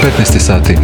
15 sati.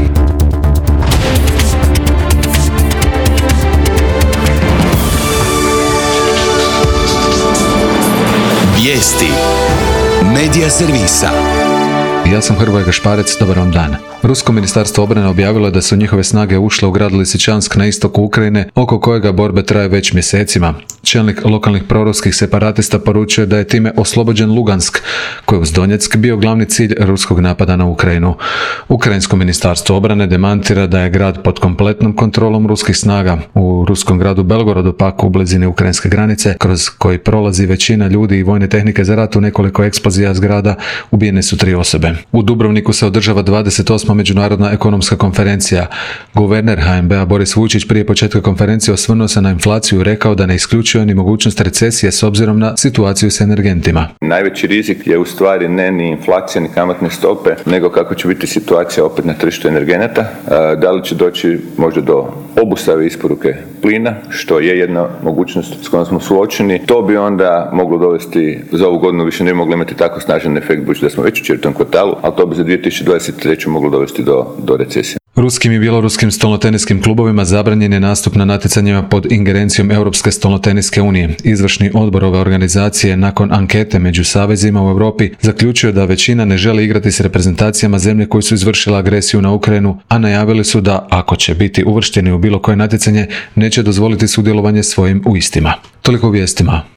Vijesti Medija servisa. Ja sam Hrvoje Gašparec, dobar vam dan. Rusko ministarstvo obrane objavilo je da su njihove snage ušle u grad Lisičansk na istoku Ukrajine, oko kojega borbe traju već mjesecima. Čelnik lokalnih proruskih separatista poručio da je time oslobođen Lugansk, koji uz Donjeck bio glavni cilj ruskog napada na Ukrajinu. Ukrajinsko ministarstvo obrane demantira da je grad pod kompletnom kontrolom ruskih snaga. U ruskom gradu Belgorodu, pak u blizini ukrajinske granice, kroz koji prolazi većina ljudi i vojne tehnike za rat, u nekoliko eksplozija zgrada ubijene su 3 osobe. U Dubrovniku se održava 28. međunarodna ekonomska konferencija. Guverner HNB-a Boris Vujčić prije početka konferencije osvrnuo se na inflaciju i rekao da ne isključuje ni mogućnost recesije s obzirom na situaciju s energentima. Najveći rizik je u stvari ne ni inflacija ni kamatne stope, nego kako će biti situacija opet na tržištu energenata. Da li će doći možda do obustave isporuke plina, što je jedna mogućnost s kojom smo suočeni. To bi onda moglo dovesti, za ovu godinu više ne bi mogli imati tako snažan efekt, budući da smo već u 4. kvartalu, ali to bi za 2023. moglo dovesti do recesije. Ruskim i bjeloruskim stolnoteniskim klubovima zabranjen je nastup na natjecanjima pod ingerencijom Europske stolnoteniske unije. Izvršni odbor ove organizacije nakon ankete među savezima u Europi zaključio da većina ne želi igrati s reprezentacijama zemlje koje su izvršile agresiju na Ukrajinu, a najavili su da, ako će biti uvršteni u bilo koje natjecanje, neće dozvoliti sudjelovanje svojim u istima. Toliko u vijestima.